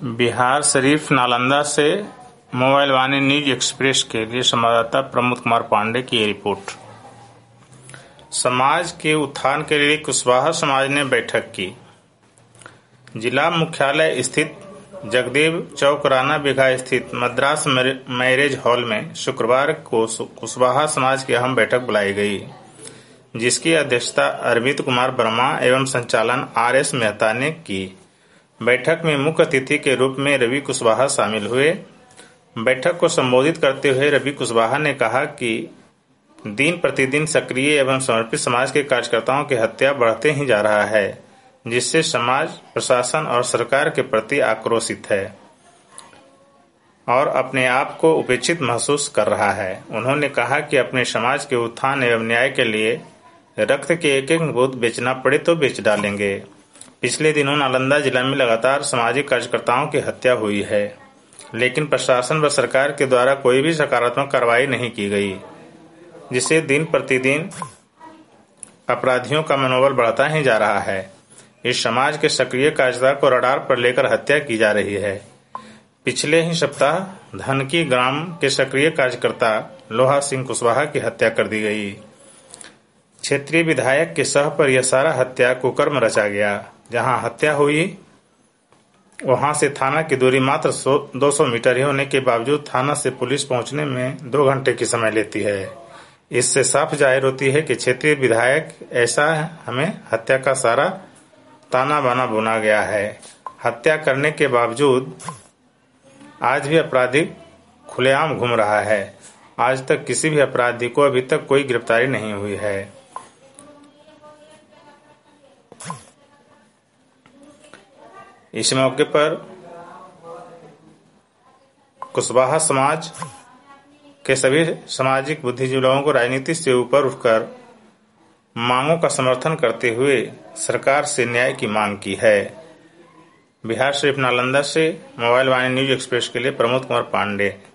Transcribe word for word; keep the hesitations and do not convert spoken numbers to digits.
बिहार शरीफ नालंदा से मोबाइल वाणी news express के लिए संवाददाता प्रमोद कुमार पांडे की ये रिपोर्ट। समाज के उत्थान के लिए कुशवाहा समाज ने बैठक की। जिला मुख्यालय स्थित जगदेव चौक राना बिघा स्थित मद्रास मैरिज हॉल में शुक्रवार को कुशवाहा समाज की अहम बैठक बुलाई गई, जिसकी अध्यक्षता अरविंद कुमार वर्मा एवं संचालन आर एस मेहता ने की। बैठक में मुख्य अतिथि के रूप में रवि कुशवाहा शामिल हुए। बैठक को संबोधित करते हुए रवि कुशवाहा ने कहा कि दिन प्रतिदिन सक्रिय एवं समर्पित समाज के कार्यकर्ताओं की हत्या बढ़ते ही जा रहा है, जिससे समाज प्रशासन और सरकार के प्रति आक्रोशित है और अपने आप को उपेक्षित महसूस कर रहा है। उन्होंने कहा कि अपने समाज के उत्थान एवं न्याय के लिए रक्त के एक एक बूंद बेचना पड़े तो बेच डालेंगे। पिछले दिनों नालंदा जिला में लगातार सामाजिक कार्यकर्ताओं की हत्या हुई है, लेकिन प्रशासन व सरकार के द्वारा कोई भी सकारात्मक कार्रवाई नहीं की गई, जिससे दिन प्रतिदिन अपराधियों का मनोबल बढ़ता ही जा रहा है। इस समाज के सक्रिय कार्यकर्ता को रडार पर लेकर हत्या की जा रही है। पिछले ही सप्ताह धनकी ग्राम के सक्रिय कार्यकर्ता लोहा सिंह कुशवाहा की हत्या कर दी गई। क्षेत्रीय विधायक के सह पर यह सारा हत्या कुकर्म रचा गया। जहां हत्या हुई वहां से थाना की दूरी मात्र दो सौ मीटर ही होने के बावजूद थाना से पुलिस पहुंचने में दो घंटे की समय लेती है। इससे साफ जाहिर होती है कि क्षेत्रीय विधायक ऐसा है, हमें हत्या का सारा ताना बाना बुना गया है। हत्या करने के बावजूद आज भी अपराधी खुलेआम घूम रहा है। आज तक किसी भी अपराधी को अभी तक कोई गिरफ्तारी नहीं हुई है। इस मौके पर कुशवाहा समाज के सभी सामाजिक बुद्धिजीवियों को राजनीति से ऊपर उठकर मांगों का समर्थन करते हुए सरकार से न्याय की मांग की है। बिहार शरीफ नालंदा से मोबाइल वाणी न्यूज एक्सप्रेस के लिए प्रमोद कुमार पांडे।